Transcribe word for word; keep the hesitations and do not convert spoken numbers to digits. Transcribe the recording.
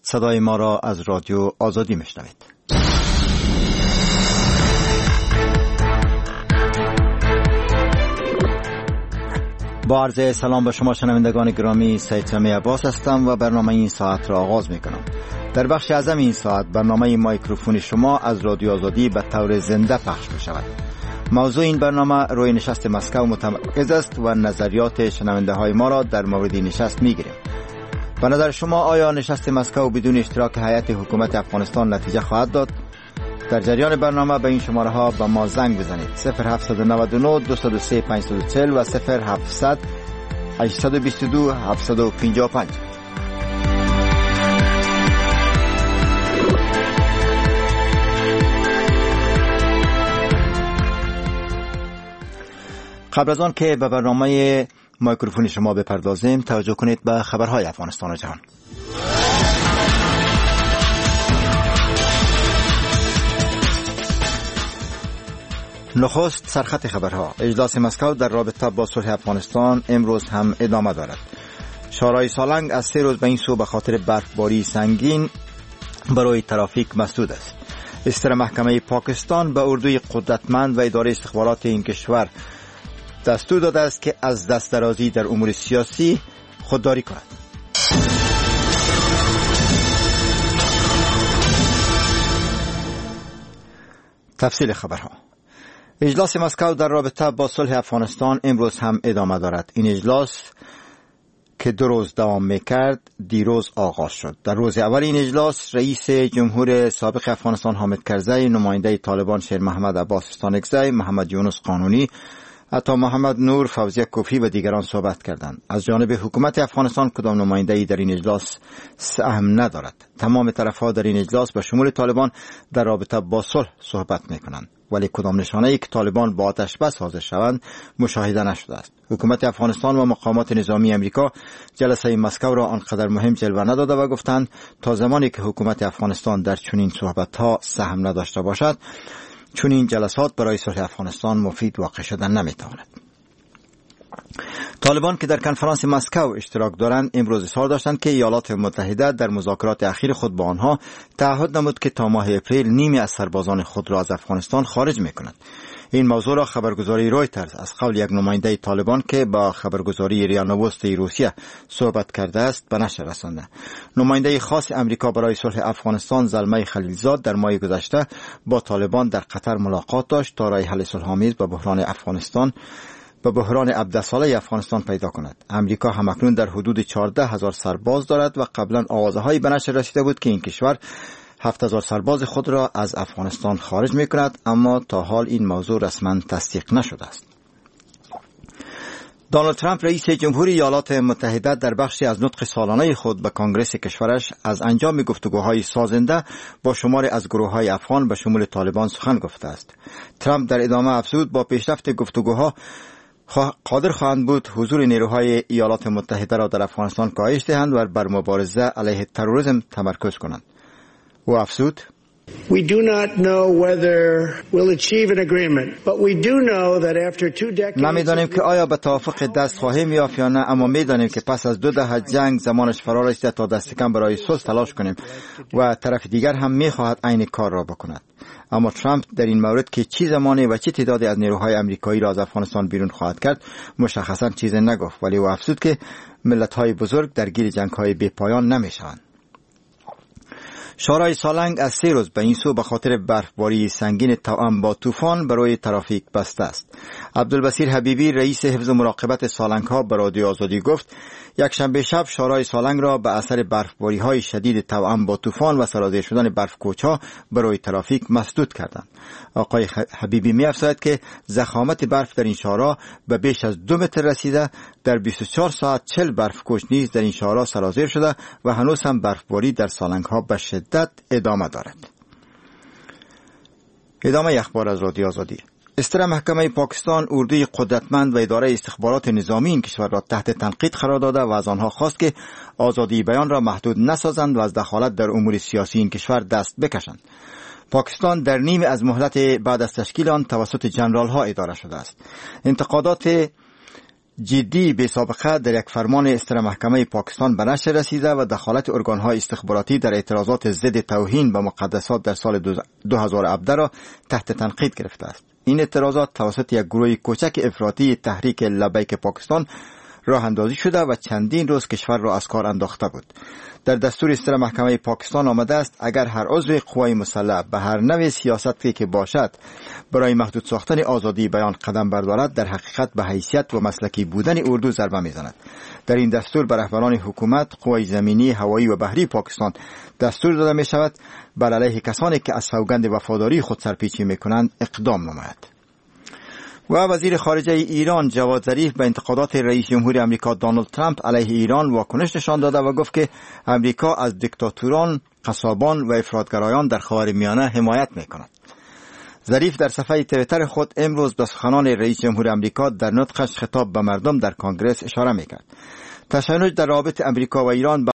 صدای ما را از رادیو آزادی میشنوید. با عرض سلام به شما شنوندگان گرامی، سید سامی عباس هستم و برنامه این ساعت را آغاز میکنم. در بخش اعظم این ساعت برنامه مایکروفون شما از رادیو آزادی به طور زنده پخش می شود. موضوع این برنامه روی نشست مسکو متمرکز است و نظریات شنونده های ما را در مورد نشست می گیریم. به نظر شما آیا نشست مسکو بدون اشتراک هیئت حکومت افغانستان نتیجه خواهد داد؟ در جریان برنامه به این شماره ها به ما زنگ بزنید: صفر هفت نه نه دو صفر سه پنج صفر چهل و صفر هفت هشت دو دو هفت پنج پنج. قبل از آن که به برنامه مایکروفون شما بپردازیم، توجه کنید به خبرهای افغانستان و جهان. نخست سرخط خبرها. اجلاس مسکو در رابطه با صلح افغانستان امروز هم ادامه دارد. شورای سالنگ از سه روز به این سو به خاطر برفباری سنگین برای ترافیک مسدود است. استر محکمه پاکستان به اردوی قدرتمند و اداره استخبارات این کشور دستور داده است که از دست درازی در امور سیاسی خودداری کند. تفصیل خبرها. اجلاس مسکو در رابطه با صلح افغانستان امروز هم ادامه دارد. این اجلاس که دو روز دوام میکرد دیروز آغاز شد. در روز اول این اجلاس رئیس جمهور سابق افغانستان حامد کرزی، نماینده طالبان شیر محمد عباس استانکزی، محمد یونس قانونی، عطا محمد نور، فوزیه کوفی و دیگران صحبت کردند. از جانب حکومت افغانستان کدام نماینده‌ای در این اجلاس سهم ندارد. تمام طرف‌ها در این اجلاس به شمول طالبان در رابطه با صلح صحبت می‌کنند، ولی کدام نشانه‌ای که طالبان با آتش بس حاضر شوند مشاهده نشده است. حکومت افغانستان و مقامات نظامی امریکا جلسه مسکو را آنقدر مهم جلوه نداده و گفتند تا زمانی که حکومت افغانستان در چنین صحبت‌ها سهم نداشته باشد، چون این جلسات برای صلح افغانستان مفید واقع شدن نمیتواند. طالبان که در کنفرانس مسکو اشتراک دارند امروز اظهار داشتند که ایالات متحده در مذاکرات اخیر خود با آنها تعهد نمود که تا ماه اپریل نیمی از سربازان خود را از افغانستان خارج میکنند. این موضوع را خبرگزاری رویترز از قول یک نماینده طالبان که با خبرگزاری ریا نووستی روسیه صحبت کرده است به نشر رسانده. نماینده خاص امریکا برای صلح افغانستان زلمه خلیلزاد در ماه گذشته با طالبان در قطر ملاقات داشت تا راه حل صلح‌آمیز به بحران افغانستان به بحران عبده ساله افغانستان پیدا کند. امریکا همکنون در حدود چهارده هزار سرباز دارد و قبلا آوازهایی به نشر رسیده بود که این کشور هفت هزار سرباز خود را از افغانستان خارج می کند، اما تا حال این موضوع رسما تصدیق نشده است. دونالد ترامپ رئیس جمهوری ایالات متحده در بخشی از نطق سالانه خود به کنگره کشورش از انجام گفتگوهای سازنده با شماری از گروه‌های افغان به شمول طالبان سخن گفته است. ترامپ در ادامه افزود با پیشرفت گفتگوها قادر خواهند بود حضور نیروهای ایالات متحده را در افغانستان کاهش دهند و بر مبارزه علیه تروریسم تمرکز کنند. او افزود: We do not know whether we'll achieve an agreement, but we do know that after two decades نمیدانیم که آیا به توافق دست خواهیم یافت یا نه، اما میدانیم که پس از دو دهه جنگ زمانش فرا رسیده تا دست کم برای صلح تلاش کنیم و طرف دیگر هم میخواهد عین کار را بکند. اما ترامپ در این مورد که چی زمانی و چه تعدادی از نیروهای امریکایی را از افغانستان بیرون خواهد کرد مشخصا چیزی نگفت، ولی او افزود که ملت‌های بزرگ درگیر جنگ‌های بی‌پایان نمیشوند. شورای سالنگ از سه روز به این سو به خاطر برفباری سنگین توأم با طوفان برای ترافیک بسته است. عبدالبصیر حبیبی رئیس حفظ و مراقبت سالنگ ها به رادیو آزادی گفت یک شنبه شب شورای سالنگ را به اثر برفباری های شدید توأم با طوفان و سرازیر شدن برفکوچ‌ها برای ترافیک مسدود کردند. آقای حبیبی می افزاید که ضخامت برف در این شارع به بیش از دو متر رسیده. در بیست و چهار ساعت چهل برفکوچ نیز در این شارع سرازیر شده و هنوز هم برفباری در سالنگ ها به شدت ادامه دارد. ادامه اخبار از رادیو آزادی. استر محکمه پاکستان اردوی قدرتمند و اداره استخبارات نظامی این کشور را تحت تنقید قرار داده و از آنها خواست که آزادی بیان را محدود نسازند و از دخالت در امور سیاسی این کشور دست بکشند. پاکستان در نیمه از مهلت بعد از تشکیل آن توسط جنرال ها اداره شده است. انتقادات جدی به سابقه در یک فرمان استر محکمه پاکستان به نشر رسیده و دخالت ارگانهای استخباراتی در اعتراضات ضد توهین به مقدسات در سال دو هزار و هفده را تحت تنقید گرفته است. این اعتراضات توسط یک گروه کوچک افراطی تحریک لبیک پاکستان راه اندازی شده و چندین روز کشور را از کار انداخته بود. در دستور استر محکمه پاکستان آمده است اگر هر عضو قوای مسلح به هر نوع سیاستی که باشد برای محدود ساختن آزادی بیان قدم بردارد، در حقیقت به حیثیت و مسلکی بودن اردو ضربه میزند. در این دستور به رهبران حکومت، قوای زمینی، هوایی و بحری پاکستان دستور داده می شود بر علیه کسانی که از سوگند وفاداری خود سرپیچی می کنند اقدام نماید. و وزیر خارجه ایران جواد ظریف به انتقادات رئیس جمهور امریکا دونالد ترامپ علیه ایران واکنش نشان داده و گفت که امریکا از دیکتاتوران، قصابان و افراطگرایان در خاورمیانه حمایت می‌کند. ظریف در صفحه توییتر خود امروز به سخنان رئیس جمهور امریکا در نطقش خطاب به مردم در کنگره اشاره می‌کرد. تشنج در رابطه امریکا و ایران